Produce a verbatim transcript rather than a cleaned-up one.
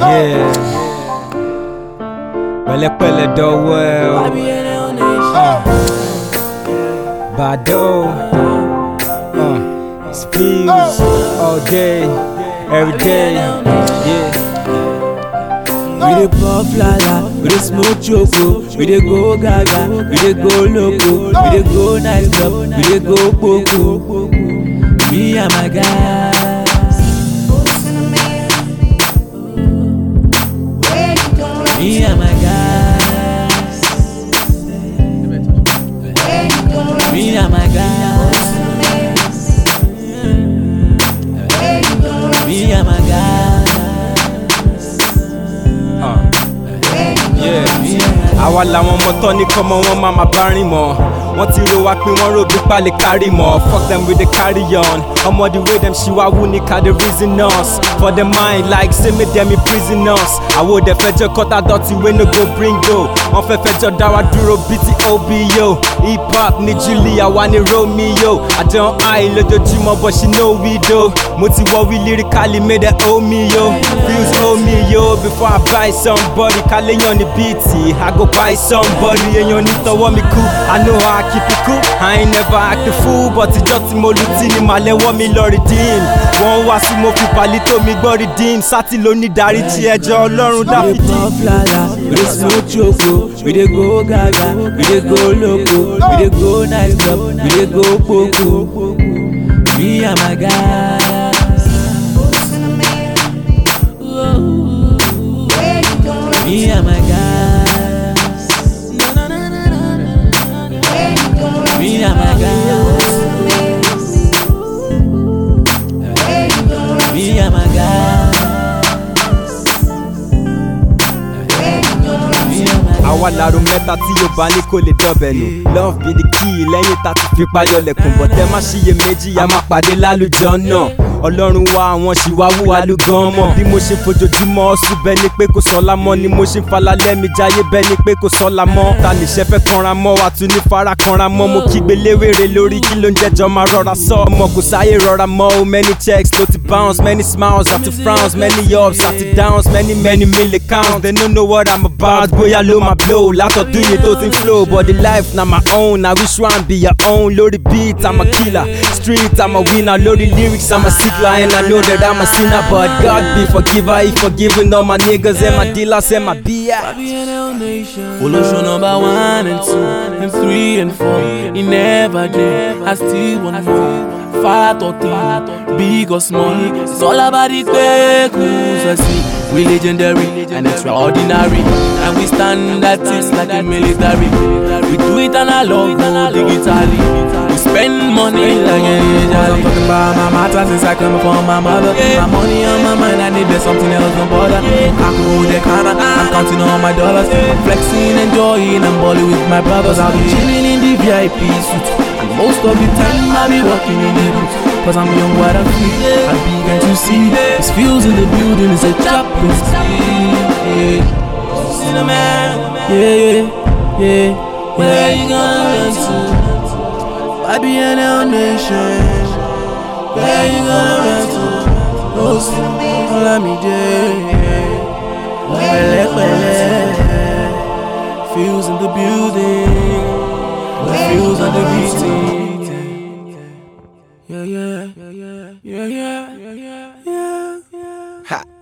Yeah. Pẹ̀lẹ́pẹ̀lẹ́ dọ̀wọ́ ẹ o. Bado. Uh, Spills all day, every day. Yeah. We dey puff lala, we dey smoke choco, we dey go gaga, we dey go loco, we dey go night club, we dey go poco. Me and my guys. Me and my guys. Me and my guys. Me and my guys. Àwa làwọn ọmọ tán ní kọ́mọ wọn máa ma bá rìn mọ́. Wọ́n ti ro wa pé wọ́n rò bí pálí kárí mọ́. Fuck them with the carry on. Ọmọ the way dem ṣìwáwú ní ká dey reason us. For the mind like say make dem imprison us. Àwo dẹ̀ fẹjọ́ kọ́tà dọ̀tí wey no go bring go. Wọ́n fẹ́ fẹjọ́ dá wa dúró bí ti O B yo. Hip hop ní Julie, àwa ní Romeo. I don high lójoojúmọ́ but she know we do. Mo ti wọ́ wí lyrically made her owe me yo. Feels owe me yo before I buy somebody. Kálẹ́yàn ní bíìtì, I go buy somebody. Èèyàn ní tọwọ́ mi kú, I know how I keep it cool. I ain't never act a fool, but ìjọ́ tí mo lù tí ni màlẹ́wọ́ mi lọ redeem. Wọ́n wá sí mo fi pàlító mi gbọ́ redeem. Sátì ló ní dáríjì ẹjọ́ Ọlọ́run dáfídì. We dey puff lala, we dey smoke choco, we dey go gaga, we dey go loco, we dey go night club, we dey go poco. Me and my guys. Me and my guys. Me and my guys. Me and my guys. Àwa làrò mẹ́ta tí yóò bá ní kò lè dọ̀bẹ̀ nù. Love be the key lẹ́yìn tá ti fi payọ̀ lẹ̀kùn. Bọ̀ tẹ́ má ṣiyèméjì, a máa pàdé lálùjọ náà. Ọlọ́run wa àwọn ṣìwáwú alúgan mọ̀. Bí mo ṣe fojoojúmọ́ ọ̀sùn bẹ́ẹ̀ ni pé kò sọ́lá mọ́. Ni mo ṣe ń falalẹ́ mi jáyé bẹ́ẹ̀ ni pé kò sọ́lá mọ́. Ta lè ṣe fẹ́ kanra mọ́ wa tún ní fara kanra mọ́. Mo kígbe léwèrè lórí kí ló ń jẹjọ́ máa rọra sọ. Ọmọ kò sáyé rọra mọ́ o. Many checks ló ti bounce, many smiles àti frowns, many ups àti downs, many many mil accounts. They don't know what I'm about, bóyá ló máa blow. Látọ̀dún yìí tó ti ń flow, but the life na my own. I wish one be your own. Lórí beat, I'm a killer. Street, I'm a winner. Lórí lyrics, I'm a sickler. And I know that I'm a sinner, but God be forgiver. He forgiving all my niggas and my dealers and my B I. Follow number one and two and three and four. He never did. I still want more. Fat or thin, big or small. It's all about the cruise. I see we legendary and extraordinary, and we stand at it like the military. We do it analog, digitally. We spend money like any jolly. I'm talking about my matter since I come from my mother. My money on my mind, I need there's something else on bother. I can hold the corner, I'm counting all my dollars. I'm flexing, enjoying, I'm balling with my brothers. I'll be chilling in the V I P suite, and most of the time I'll be walking in the booth. Cause I'm young, what I feel, I begin to see. This feels in the building, it's a chopping speed. Yeah, see the man. Yeah, yeah, yeah. Where you gonna run to? I be in our nation. Where you gonna run to? Oh, see the man, follow me, yeah. Wele, wele. Feels in the building. Feels on the beating. Yeah, yeah, yeah, yeah, yeah, yeah, yeah, yeah. Ha.